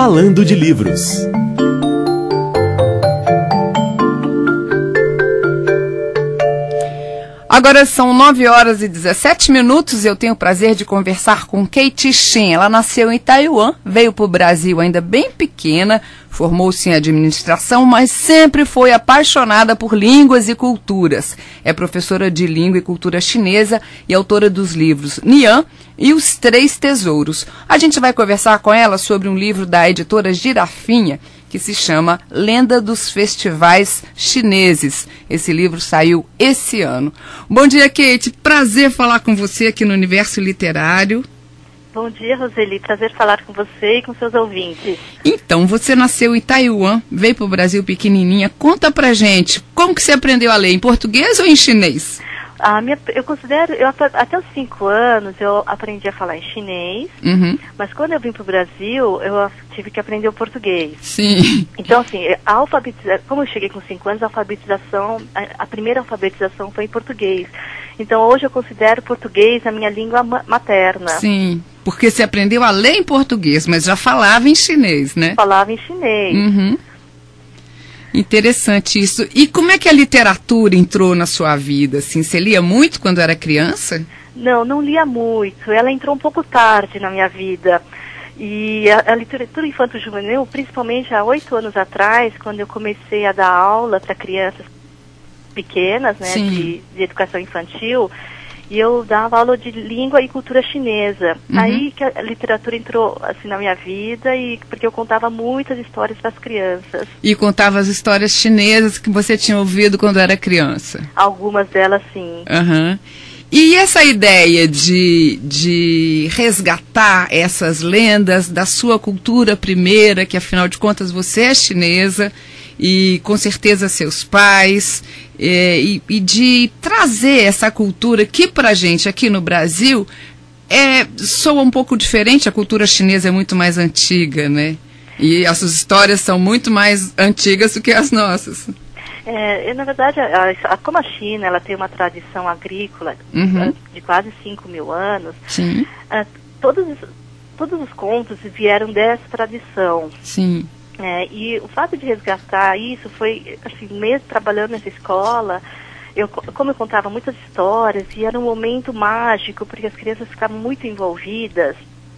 Falando de Livros. Agora são 9h17 e eu tenho o prazer de conversar com Kate Shin. Ela nasceu em Taiwan, veio para o Brasil ainda bem pequena, formou-se em administração, mas sempre foi apaixonada por línguas e culturas. É professora de língua e cultura chinesa e autora dos livros Nian e Os Três Tesouros. A gente vai conversar com ela sobre um livro da editora Girafinha, que se chama Lenda dos Festivais Chineses. Esse livro saiu esse ano. Bom dia, Kate. Prazer falar com você aqui no Universo Literário. Bom dia, Roseli. Prazer falar com você e com seus ouvintes. Então, você nasceu em Taiwan, veio para o Brasil pequenininha. Conta pra gente, como que você aprendeu a ler, em português ou em chinês? Eu considero, até os 5 anos eu aprendi a falar em chinês, mas quando eu vim para o Brasil, eu tive que aprender o português. Sim. Então, assim, a alfabetização, como eu cheguei com 5 anos, a primeira alfabetização foi em português. Então, hoje eu considero português a minha língua materna. Sim, porque você aprendeu a ler em português, mas já falava em chinês, né? Falava em chinês. Interessante isso. E como é que a literatura entrou na sua vida? Assim, você lia muito quando era criança? Não lia muito. Ela entrou um pouco tarde na minha vida. E a literatura infanto-juvenil, principalmente há 8 anos atrás, quando eu comecei a dar aula para crianças pequenas, né, de educação infantil, e eu dava aula de língua e cultura chinesa. Aí que a literatura entrou assim na minha vida, porque eu contava muitas histórias para as crianças. E contava as histórias chinesas que você tinha ouvido quando era criança? Algumas delas, sim. E essa ideia de resgatar essas lendas da sua cultura primeira, que afinal de contas você é chinesa, e com certeza seus pais, e de trazer essa cultura que pra gente aqui no Brasil soa um pouco diferente. A cultura chinesa é muito mais antiga, né? E as suas histórias são muito mais antigas do que as nossas. Na verdade, como a China ela tem uma tradição agrícola de quase 5.000 anos, todos os contos vieram dessa tradição. Sim. E o fato de resgatar isso foi, assim, mesmo trabalhando nessa escola, como eu contava muitas histórias, e era um momento mágico, porque as crianças ficavam muito envolvidas,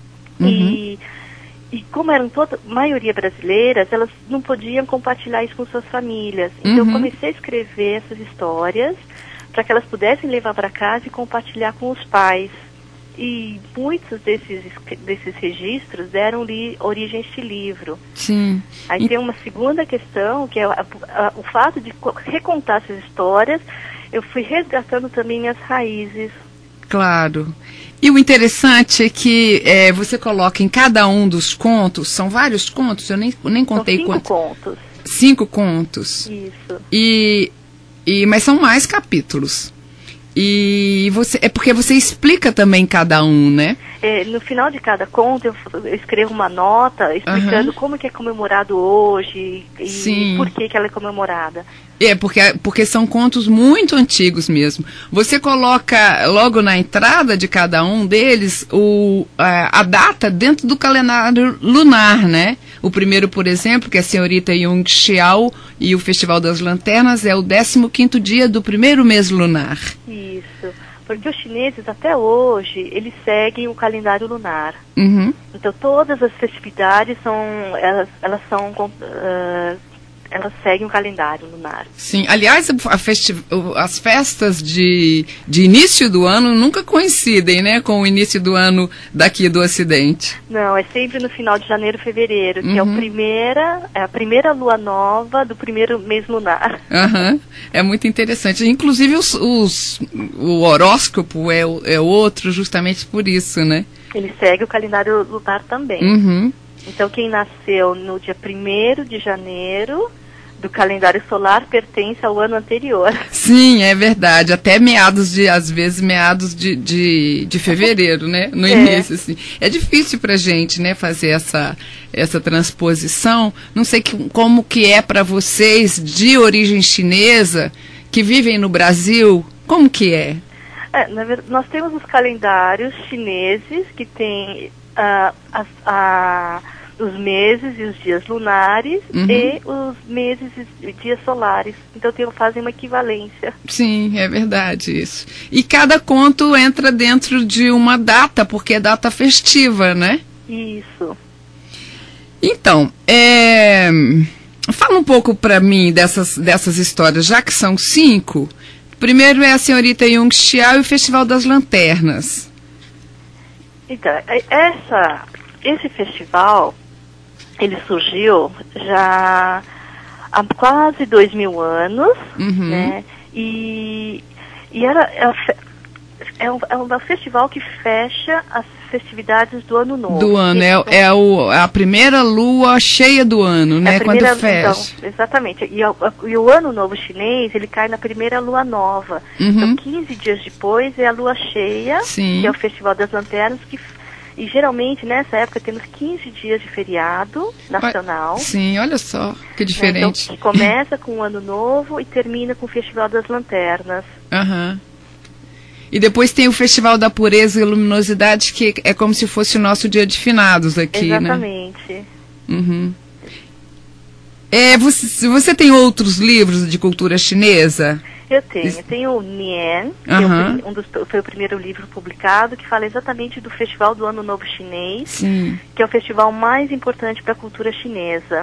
e como eram maioria brasileiras, elas não podiam compartilhar isso com suas famílias. Então eu comecei a escrever essas histórias para que elas pudessem levar para casa e compartilhar com os pais. E muitos desses registros deram origem a este livro. Sim. Aí tem uma segunda questão, que é o fato de recontar essas histórias, eu fui resgatando também minhas raízes. Claro. E o interessante é que você coloca em cada um dos contos, são vários contos, eu nem contei quantos. São 5 contos. 5 contos. Isso. Mas são mais capítulos. E é porque você explica também cada um, né? No final de cada conto eu escrevo uma nota explicando como que é comemorado hoje e por que ela é comemorada. Porque são contos muito antigos mesmo. Você coloca logo na entrada de cada um deles a data dentro do calendário lunar, né? O primeiro, por exemplo, que é a Senhorita Yung Xiao e o Festival das Lanternas, é o 15º dia do primeiro mês lunar. Isso, porque os chineses até hoje, eles seguem o calendário lunar. Então todas as festividades elas seguem o calendário lunar. Sim, aliás, as festas de início do ano nunca coincidem, né, com o início do ano daqui do Ocidente. Não, é sempre no final de janeiro, fevereiro, que é a primeira lua nova do primeiro mês lunar. É muito interessante. Inclusive o horóscopo é outro justamente por isso, né? Ele segue o calendário lunar também. Então, quem nasceu no dia 1º de janeiro do calendário solar pertence ao ano anterior. Sim, é verdade. Até às vezes meados de fevereiro, né? No início, assim. É difícil pra gente, né, fazer essa transposição. Não sei como que é para vocês de origem chinesa que vivem no Brasil. Como que é? Na verdade, nós temos os calendários chineses que tem os meses e os dias lunares e os meses e dias solares. Então fazem uma equivalência. Sim, é verdade isso. E cada conto entra dentro de uma data, porque é data festiva, né? Isso. Então, fala um pouco para mim dessas histórias, já que são 5. Primeiro é a Senhorita Jungstial e o Festival das Lanternas. Então, esse festival, ele surgiu já há quase 2000 anos, né? E é um festival que fecha as festividades do Ano Novo. Do ano, a primeira lua cheia do ano, né? Quando fecha. Então, exatamente. E o Ano Novo chinês, ele cai na primeira lua nova. Então, 15 dias depois é a lua cheia, que é o Festival das Lanternas, e geralmente nessa época temos 15 dias de feriado nacional. Sim, olha só que diferente. Então, que começa com o Ano Novo e termina com o Festival das Lanternas. E depois tem o Festival da Pureza e Luminosidade, que é como se fosse o nosso dia de finados aqui, exatamente. Né? Você tem outros livros de cultura chinesa? Eu tenho o Nian, que foi o primeiro livro publicado, que fala exatamente do Festival do Ano Novo Chinês, que é o festival mais importante para a cultura chinesa.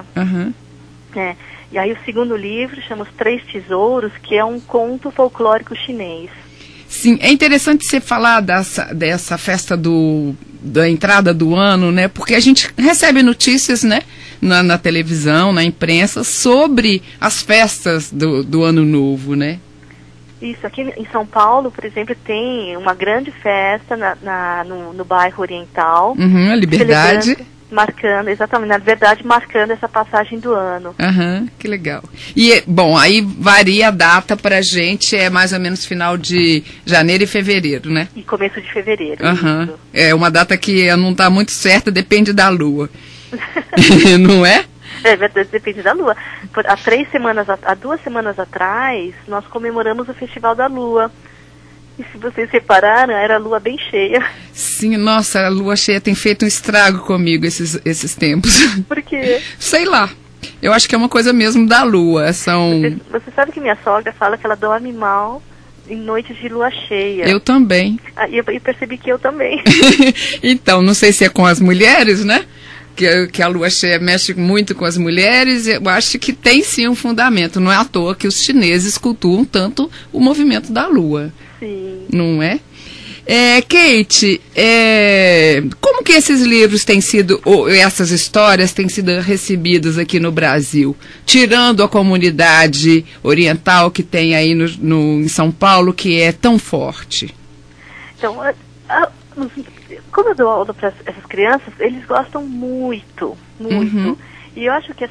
E aí o segundo livro chama Os Três Tesouros, que é um conto folclórico chinês. Sim, é interessante você falar dessa festa da entrada do ano, né? Porque a gente recebe notícias, né? Na televisão, na imprensa, sobre as festas do Ano Novo, né? Isso, aqui em São Paulo, por exemplo, tem uma grande festa no bairro Oriental. A Liberdade. Marcando essa passagem do ano. Que legal. E, bom, aí varia a data pra gente, é mais ou menos final de janeiro e fevereiro, né? E começo de fevereiro. É uma data que não está muito certa, depende da lua. Não é? Depende da lua. Há 2 semanas atrás, nós comemoramos o Festival da Lua. E se vocês repararam, era a lua bem cheia. Sim, nossa, a lua cheia tem feito um estrago comigo esses tempos. Por quê? Sei lá. Eu acho que é uma coisa mesmo da lua. Você sabe que minha sogra fala que ela dorme mal em noites de lua cheia. Eu também. E eu percebi que eu também. Então, não sei se é com as mulheres, né? Que a lua cheia mexe muito com as mulheres. Eu acho que tem sim um fundamento. Não é à toa que os chineses cultuam tanto o movimento da lua. Sim. Não é? Kate, como que esses livros têm sido, ou essas histórias têm sido recebidas aqui no Brasil? Tirando a comunidade oriental que tem aí em São Paulo, que é tão forte. Então, como eu dou aula para essas crianças, eles gostam muito. E eu acho que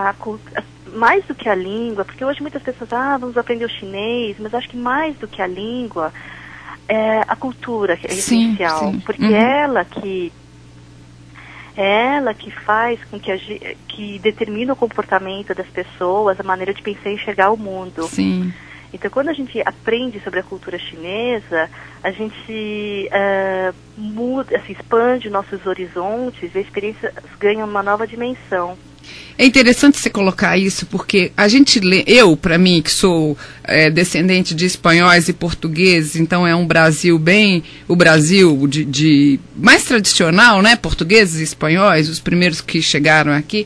mais do que a língua, porque hoje muitas pessoas, vamos aprender o chinês, mas acho que mais do que a língua, é a cultura que é essencial. Porque ela que faz com que determina o comportamento das pessoas, a maneira de pensar e enxergar o mundo. Sim. Então, quando a gente aprende sobre a cultura chinesa, a gente muda, expande nossos horizontes, a experiência ganha uma nova dimensão. É interessante você colocar isso, porque a gente lê, para mim, que sou descendente de espanhóis e portugueses, então é um Brasil o Brasil de mais tradicional, né? Portugueses e espanhóis, os primeiros que chegaram aqui.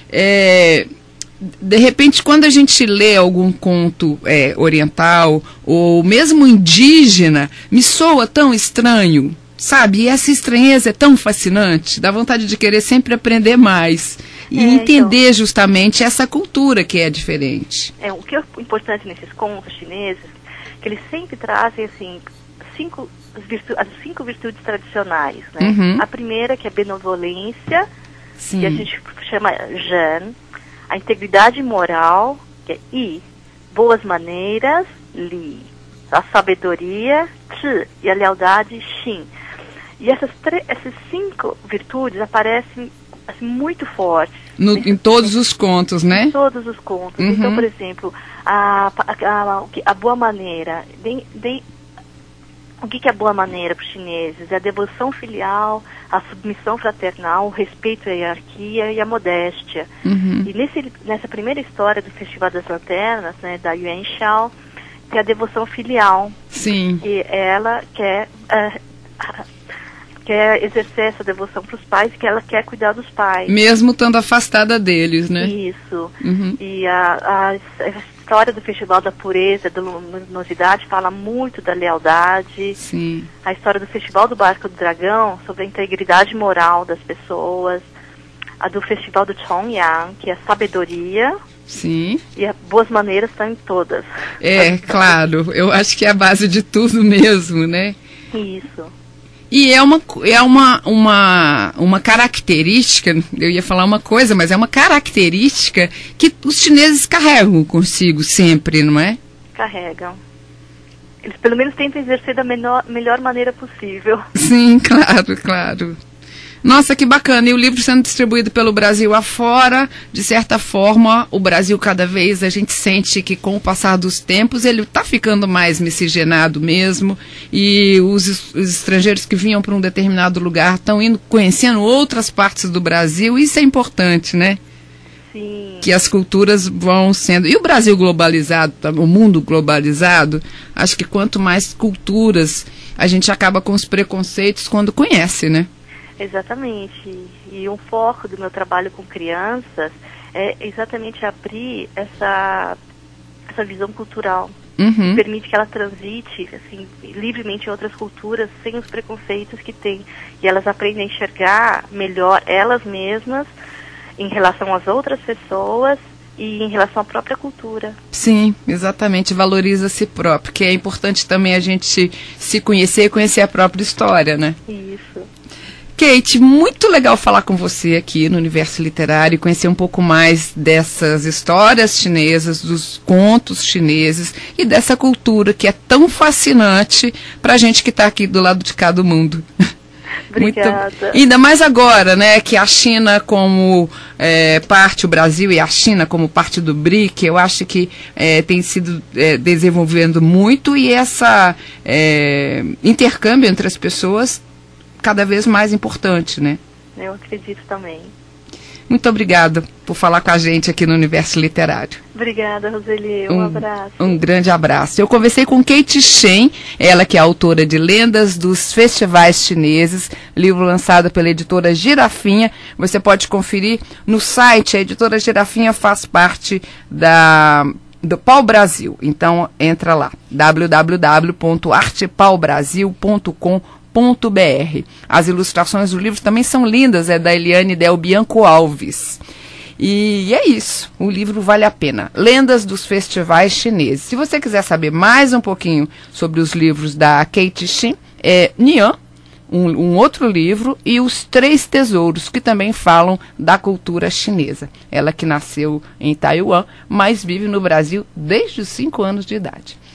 De repente, quando a gente lê algum conto oriental, ou mesmo indígena, me soa tão estranho, sabe? E essa estranheza é tão fascinante, dá vontade de querer sempre aprender mais. E entender justamente essa cultura que é diferente. O que é importante nesses contos chineses, que eles sempre trazem, assim, as 5 virtudes tradicionais, né? A primeira, que é a benevolência, que a gente chama Zhen. A integridade moral, que é Yi. Boas maneiras, Li. A sabedoria, Zhi. E a lealdade, Xin. E essas 5 virtudes aparecem assim, muito fortes. Em todos os contos, né? Em todos os contos. Então, por exemplo, a boa maneira, O que é a boa maneira para os chineses? É a devoção filial, a submissão fraternal, o respeito à hierarquia e a modéstia. E nessa primeira história do Festival das Lanternas, né, da Yuan Shao, tem a devoção filial. Sim. E ela quer exercer essa devoção para os pais, que ela quer cuidar dos pais. Mesmo estando afastada deles, né? Isso. E a história do Festival da Pureza, da Luminosidade, fala muito da lealdade. Sim. A história do Festival do Barco do Dragão, sobre a integridade moral das pessoas. A do Festival do Chongyang, que é a sabedoria. Sim. E as boas maneiras estão em todas. É, claro. Eu acho que é a base de tudo mesmo, né? Isso. E é uma característica, eu ia falar uma coisa, mas é uma característica que os chineses carregam consigo sempre, não é? Carregam. Eles pelo menos tentam exercer da melhor maneira possível. Sim, claro, claro. Nossa, que bacana. E o livro sendo distribuído pelo Brasil afora, de certa forma, o Brasil cada vez, a gente sente que com o passar dos tempos, ele está ficando mais miscigenado mesmo, e os estrangeiros que vinham para um determinado lugar estão indo conhecendo outras partes do Brasil, e isso é importante, né? Sim. Que as culturas vão sendo... E o Brasil globalizado, o mundo globalizado, acho que quanto mais culturas, a gente acaba com os preconceitos quando conhece, né? Exatamente. E um foco do meu trabalho com crianças é exatamente abrir essa visão cultural. Que permite que ela transite assim, livremente em outras culturas, sem os preconceitos que tem. E elas aprendem a enxergar melhor elas mesmas em relação às outras pessoas e em relação à própria cultura. Sim, exatamente. Valoriza a si próprio, que é importante também a gente se conhecer e conhecer a própria história, né? Isso. Kate, muito legal falar com você aqui no Universo Literário e conhecer um pouco mais dessas histórias chinesas, dos contos chineses e dessa cultura que é tão fascinante para a gente que está aqui do lado de cá do mundo. Obrigada. Ainda mais agora, né, que a China como parte, o Brasil e a China como parte do BRIC, eu acho que tem sido desenvolvendo muito, e essa intercâmbio entre as pessoas cada vez mais importante, né? Eu acredito também. Muito obrigada por falar com a gente aqui no Universo Literário. Obrigada, Roseli. Um abraço. Um grande abraço. Eu conversei com Kate Shen, ela que é autora de Lendas dos Festivais Chineses, livro lançado pela editora Girafinha. Você pode conferir no site. A editora Girafinha faz parte do Pau Brasil. Então, entra lá, www.artepaubrasil.com.br. As ilustrações do livro também são lindas, é da Eliane Del Bianco Alves. E é isso, o livro vale a pena. Lendas dos Festivais Chineses. Se você quiser saber mais um pouquinho sobre os livros da Kate Shen, é Nian, um outro livro, e Os Três Tesouros, que também falam da cultura chinesa. Ela que nasceu em Taiwan, mas vive no Brasil desde os 5 anos de idade.